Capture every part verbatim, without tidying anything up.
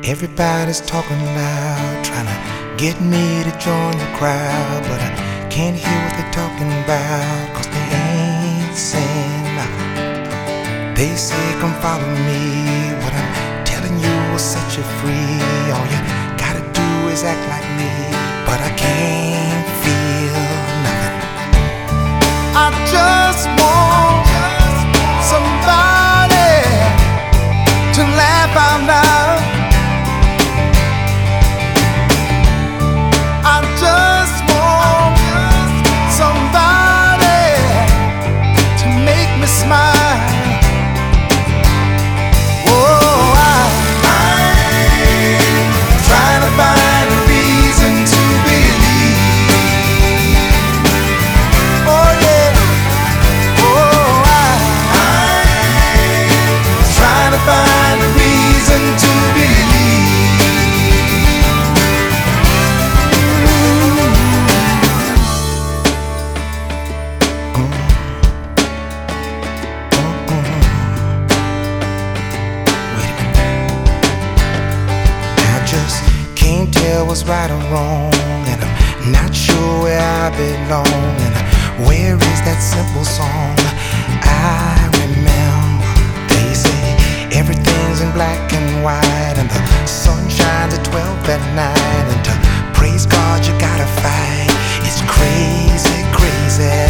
Everybody's talking loud, trying to get me to join the crowd, but I can't hear what they're talking about, cause they ain't saying nothing. They say come follow me, what I'm telling you will set you free. All you gotta do is act like me, but I can't feel nothing. I just want somebody to laugh out loud. I just want somebody to make me smile. Oh, I, I'm trying to find a reason to believe. Oh yeah. Oh, I, I'm trying to find a reason to believe. Can't tell what's right or wrong, and I'm not sure where I belong. And where is that simple song I remember? They say everything's in black and white, and the sun shines at twelve at night. And to praise God you gotta fight. It's crazy, crazy.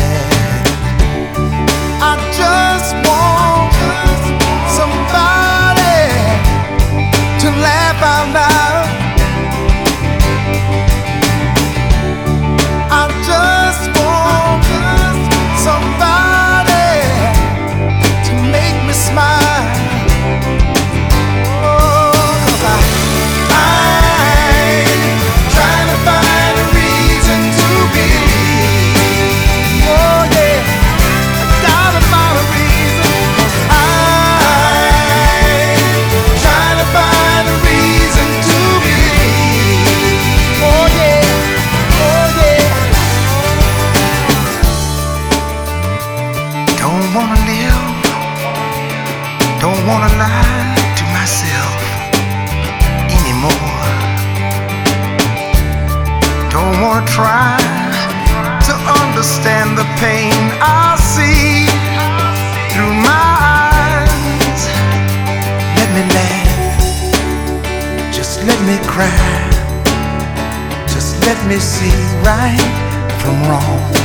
I just want somebody to laugh out loud. I just want somebody to make me smile. Oh, 'cause I, I'm trying to find a reason to believe. Oh yeah, I gotta find a reason, 'cause I'm trying to find a reason to believe. Oh yeah, oh yeah. Don't wanna live, don't wanna lie to myself anymore. Don't wanna try to understand the pain I see through my eyes. Let me laugh, just let me cry, just let me see right from wrong.